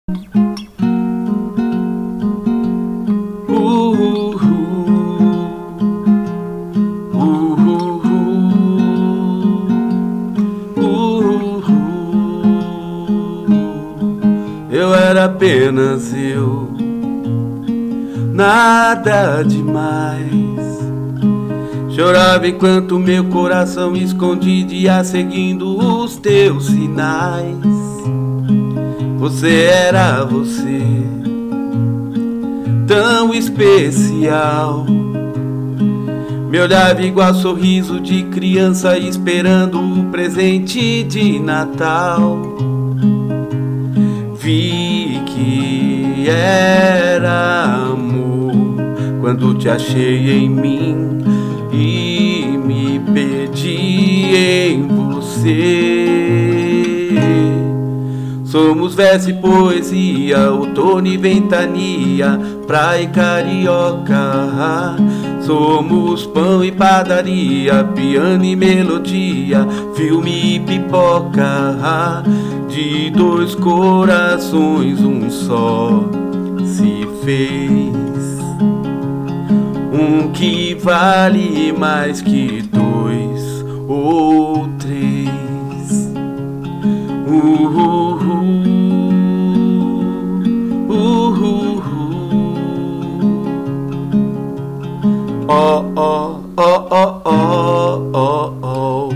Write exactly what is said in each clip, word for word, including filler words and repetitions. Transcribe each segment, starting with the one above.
Eu era apenas eu, nada demais. Chorava enquanto meu coração escondia, seguindo os teus sinais. Você era você, tão especial. Me olhava igual sorriso de criança esperando o presente de Natal. Vi que era amor quando te achei em mim e me perdi em você. Somos verso e poesia, outono e ventania, praia e carioca. Somos pão e padaria, piano e melodia, filme e pipoca. De dois corações um só se fez, um que vale mais que dois ou três. Uh, uh, uh, uh, uh, uh. Oh, oh, oh, oh, oh, oh, oh.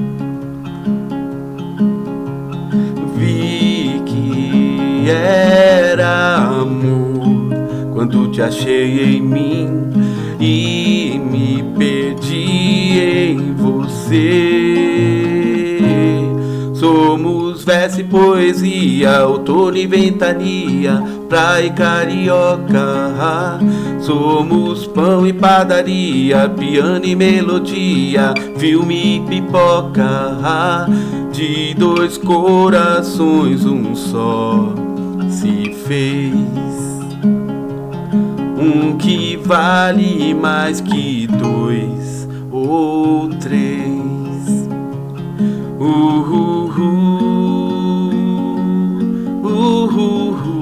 Vi que era amor quando te achei em mim e me perdi em você. Somos verso e poesia, outono e ventania, praia e carioca. Somos pão e padaria, piano e melodia, filme e pipoca. De dois corações um só se fez, um que vale mais que dois ou três. Uh, uh, uh, uh, uh, uh.